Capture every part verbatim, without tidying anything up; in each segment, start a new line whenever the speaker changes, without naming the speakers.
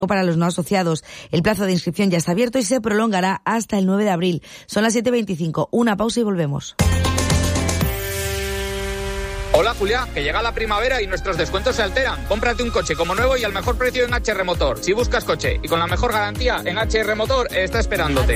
para los no asociados. El plazo de inscripción ya está abierto y se prolongará hasta el nueve de abril. Son las siete veinticinco. Una pausa y volvemos.
Hola Julia, que llega la primavera y nuestros descuentos se alteran. Cómprate un coche como nuevo y al mejor precio en H R Motor. Si buscas coche y con la mejor garantía, en H R Motor está esperándote.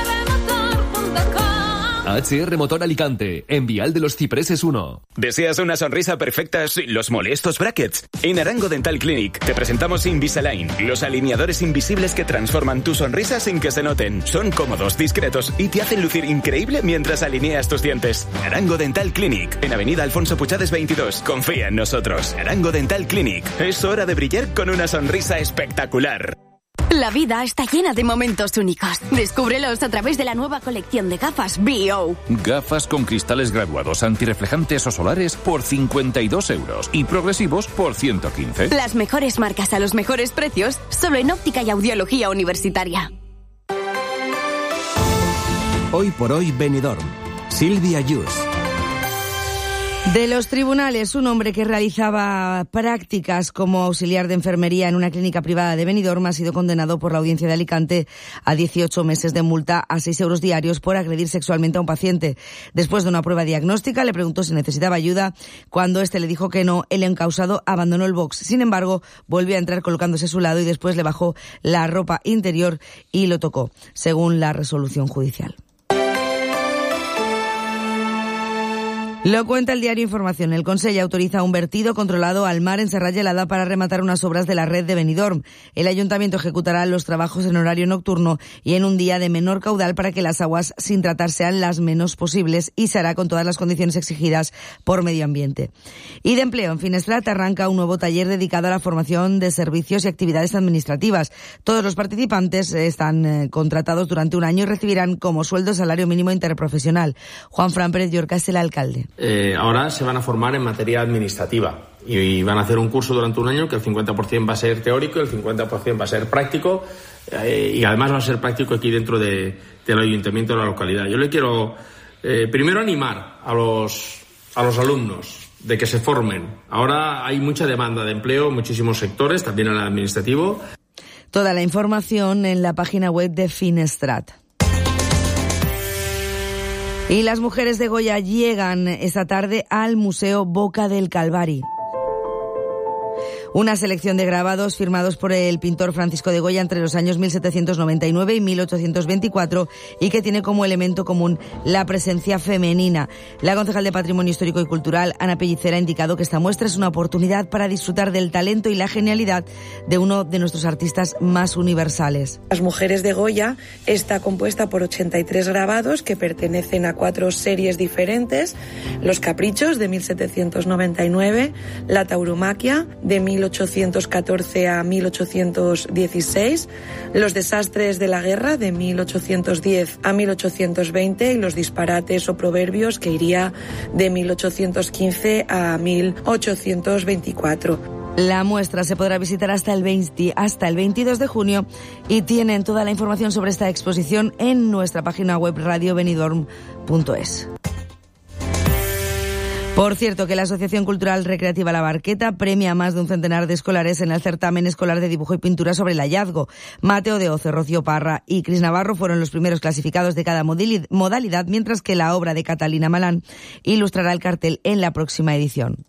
H R Motor Alicante, en Vial de los Cipreses uno.
¿Deseas una sonrisa perfecta sin los molestos brackets? En Arango Dental Clinic te presentamos Invisalign, los alineadores invisibles que transforman tu sonrisa sin que se noten. Son cómodos, discretos y te hacen lucir increíble mientras alineas tus dientes. Arango Dental Clinic, en Avenida Alfonso Puchades veintidós. Confía en nosotros. Arango Dental Clinic. Es hora de brillar con una sonrisa espectacular.
La vida está llena de momentos únicos. Descúbrelos a través de la nueva colección de gafas B O.
Gafas con cristales graduados antirreflejantes o solares por cincuenta y dos euros y progresivos por ciento quince.
Las mejores marcas a los mejores precios, solo en Óptica y Audiología Universitaria.
Hoy por hoy Benidorm. Silvia Yus.
De los tribunales, un hombre que realizaba prácticas como auxiliar de enfermería en una clínica privada de Benidorm ha sido condenado por la Audiencia de Alicante a dieciocho meses de multa a seis euros diarios por agredir sexualmente a un paciente. Después de una prueba diagnóstica, le preguntó si necesitaba ayuda. Cuando éste le dijo que no, el encausado abandonó el box. Sin embargo, volvió a entrar colocándose a su lado y después le bajó la ropa interior y lo tocó, según la resolución judicial. Lo cuenta el diario Información. El Consell autoriza un vertido controlado al mar en Serra Gelada para rematar unas obras de la red de Benidorm. El Ayuntamiento ejecutará los trabajos en horario nocturno y en un día de menor caudal para que las aguas sin tratar sean las menos posibles y se hará con todas las condiciones exigidas por Medio Ambiente. Y de empleo, en Finestrat arranca un nuevo taller dedicado a la formación de servicios y actividades administrativas. Todos los participantes están eh, contratados durante un año y recibirán como sueldo salario mínimo interprofesional. Juan Fran Pérez Llorca es el alcalde.
Eh, ahora se van a formar en materia administrativa y, y van a hacer un curso durante un año que el cincuenta por ciento va a ser teórico y el cincuenta por ciento va a ser práctico eh, y además va a ser práctico aquí dentro de, del ayuntamiento de la localidad. Yo le quiero eh, primero animar a los, a los alumnos de que se formen. Ahora hay mucha demanda de empleo en muchísimos sectores, también en el administrativo.
Toda la información en la página web de Finestrat. Y las mujeres de Goya llegan esta tarde al Museo Boca del Calvari. Una selección de grabados firmados por el pintor Francisco de Goya entre los años mil setecientos noventa y nueve y mil ochocientos veinticuatro y que tiene como elemento común la presencia femenina. La concejal de Patrimonio Histórico y Cultural, Ana Pellicer, ha indicado que esta muestra es una oportunidad para disfrutar del talento y la genialidad de uno de nuestros artistas más universales.
Las mujeres de Goya está compuesta por ochenta y tres grabados que pertenecen a cuatro series diferentes: Los Caprichos, de mil setecientos noventa y nueve, La Tauromaquia, de mil ochocientos catorce a mil ochocientos dieciséis, Los Desastres de la Guerra, de mil ochocientos diez a mil ochocientos veinte, y Los Disparates o Proverbios, que iría de mil ochocientos quince a mil ochocientos veinticuatro.
La muestra se podrá visitar hasta el veinte, hasta el veintidós de junio y tienen toda la información sobre esta exposición en nuestra página web radio benidorm punto es. Por cierto, que la Asociación Cultural Recreativa La Barqueta premia a más de un centenar de escolares en el certamen escolar de dibujo y pintura sobre el hallazgo. Mateo de Oce, Rocío Parra y Cris Navarro fueron los primeros clasificados de cada modalidad, mientras que la obra de Catalina Malán ilustrará el cartel en la próxima edición.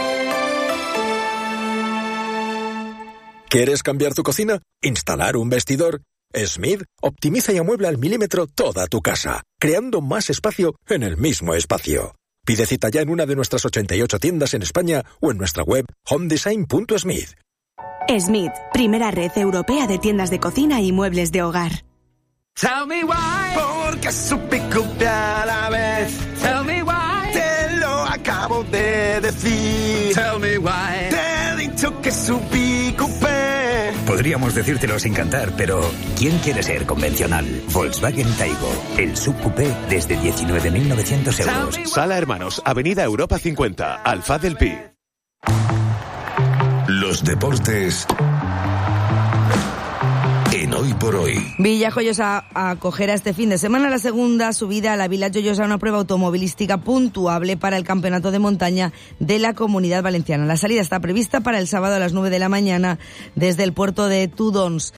¿Quieres cambiar tu cocina? ¿Instalar un vestidor? Smith optimiza y amuebla al milímetro toda tu casa, creando más espacio en el mismo espacio. Pide cita ya en una de nuestras ochenta y ocho tiendas en España o en nuestra web home design punto smith.
Smith, primera red europea de tiendas de cocina y muebles de hogar.
Tell me why, porque supe copiar a la vez. Tell me why, te lo acabo de decir. Tell me why, te he dicho que subí coupé.
Podríamos decírtelo sin cantar, pero ¿quién quiere ser convencional? Volkswagen Taigo, el subcoupé desde diecinueve mil novecientos euros.
Sala Hermanos, Avenida Europa cincuenta, Alfaz del Pi.
Los deportes en Hoy por por hoy.
Villajoyosa acogerá este fin de semana la segunda subida a la Vila Joyosa, una prueba automovilística puntuable para el campeonato de montaña de la Comunidad Valenciana. La salida está prevista para el sábado a las nueve de la mañana desde el puerto de Tudons.